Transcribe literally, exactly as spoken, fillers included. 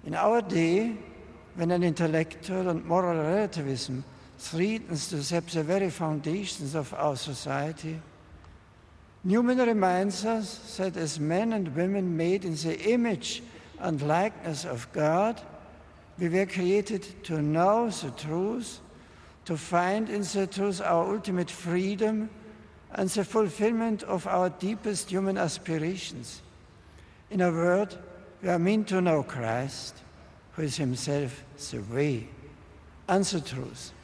In our day, when an intellectual and moral relativism threatens to sap the very foundations of our society, Newman reminds us that as men and women made in the image and likeness of God, we were created to know the truth, to find in the truth our ultimate freedom and the fulfillment of our deepest human aspirations. In a word, we are meant to know Christ, who is himself the way and the truth.